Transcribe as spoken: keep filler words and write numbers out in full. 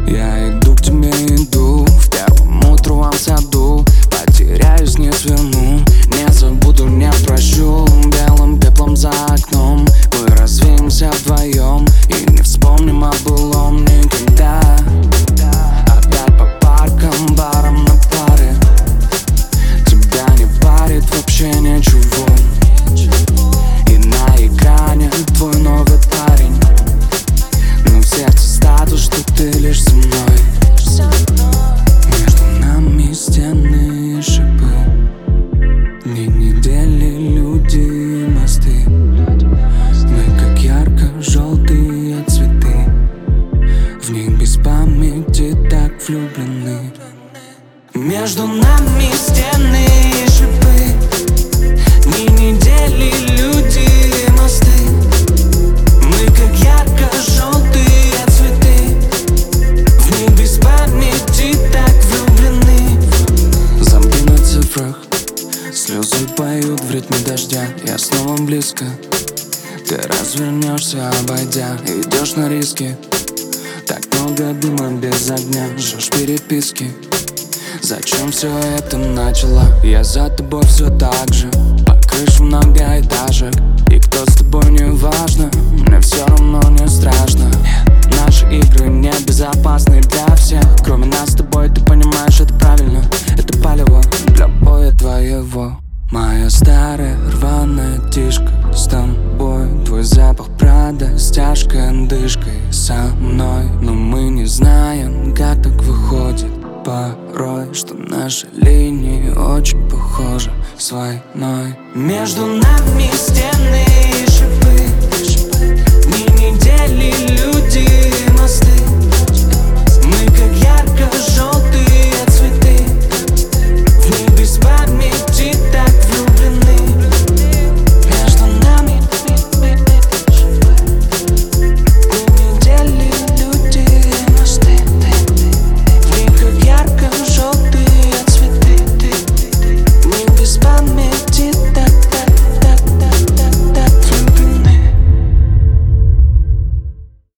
Я иду к тебе, иду в первом утровом саду. Потеряюсь, не сверну, не забуду, не прощу. Белым пеплом за окном мы развеемся вдвоем и не вспомним о былом никогда. Опять по паркам, барам на паре. Тебя не парит вообще ничего. И на экране твой новый парень, но в сердце статус, что ты лишь со мной. Между нами стены и шипы, дни, недели, люди и мосты. Мы как ярко-желтые цветы, в них без памяти так влюблены. Между нами стены и шипы, дни, недели, люди и мосты. Мы как ярко-желтые цветы, в них без памяти так влюблены. Замки на цифрах, слезы поют в ритме дождя. Я снова близко, ты развернешься, обойдя, идешь на риски. Так много дыма без огня, жжешь переписки. Зачем все это начало? Я за тобой все так же, по крышам многоэтажек. И кто с тобой не важно, мне все равно не страшно. Наши игры не безопасны для всех, кроме нас с тобой, ты понимаешь, это правильно. Это палево для боя твоего. Моя старая рваная тишка с тобой, твой запах Прада с тяжкой одышкой со мной. Но мы не знаем, как так выходит порой, что наши линии очень похожи с войной. Между нами стены и